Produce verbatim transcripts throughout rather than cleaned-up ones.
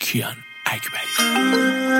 کیان اکبری.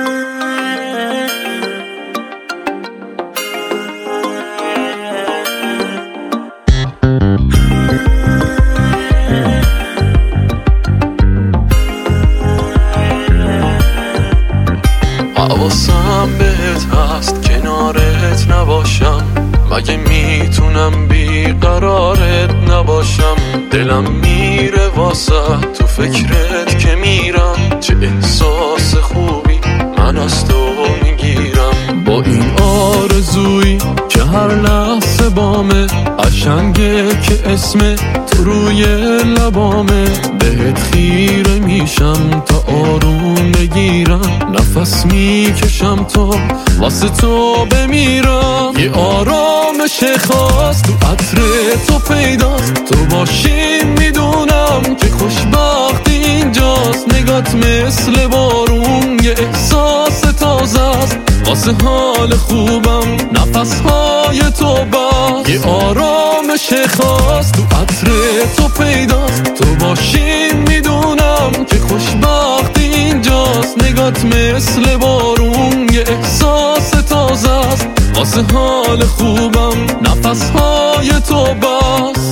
حواسم بهت هست کنارت نباشم، مگه میتونم بیقرارت نباشم. دلم میره واسه تو فکرت که میرم، چه احساس خوبی من از تو میگیرم. با این آرزویی که هر لحظه بامه، قشنگه که اسم تو روی لبامه. بهت خیره میشم تا آروم بگیرم، نفس میکشم تا واسه تو بمیرم. یه آرامش خاص تو عطر تو پیداست، تو باشی میدونم که خوشبختی اینجاست. نگات مثل بارون یه احساس تازه است، واسه حال خوبم نفسهای تو باز. یه آرامش خاص تو عطر تو پیداست، تو باشی میدونم که خوشبختی اینجاست. نگات مثل بارون یه احساس تازه است، واسه حال خوبم نفسهای تو باز.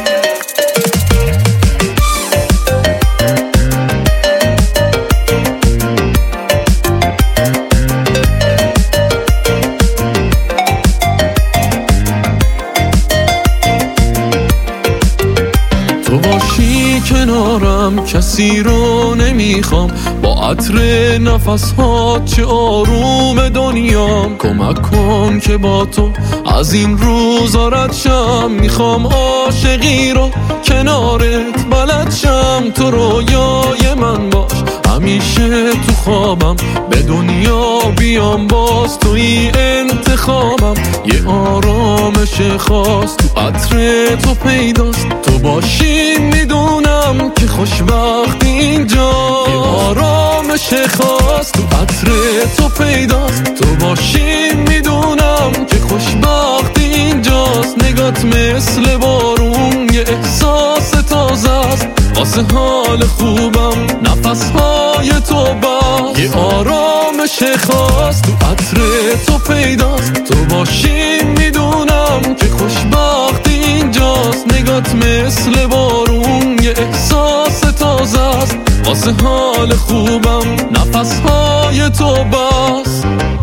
تو باشی کنارم کسی رو نمیخوام، با عطر نفس ها چه آروم دنیام. کمک کن که با تو از این روزا رد شم، میخوام عاشقی رو کنارت بلد شم. تو رویای من باش همیشه تو خوابم، به دنیا بیام باز توی انتخابم. یه آرامش خاص تو عطر تو پیداست، تو باشی میدونم که خوشبختی اینجا. یه آرامش خاص تو عطر تو پیداست، تو باشی میدونم که خوشبختی اینجاست. نگات مثل بارون یه احساس تازه است، واسه حال خوبم نفسهای تو باز. یه آرامش خاص تو عطر تو پیداست، تو باشی میدونم که خوشبختی اینجاست. نگات مثل بارون یه احساس تازه است، واسه حال خوبم نفسهای تو باز.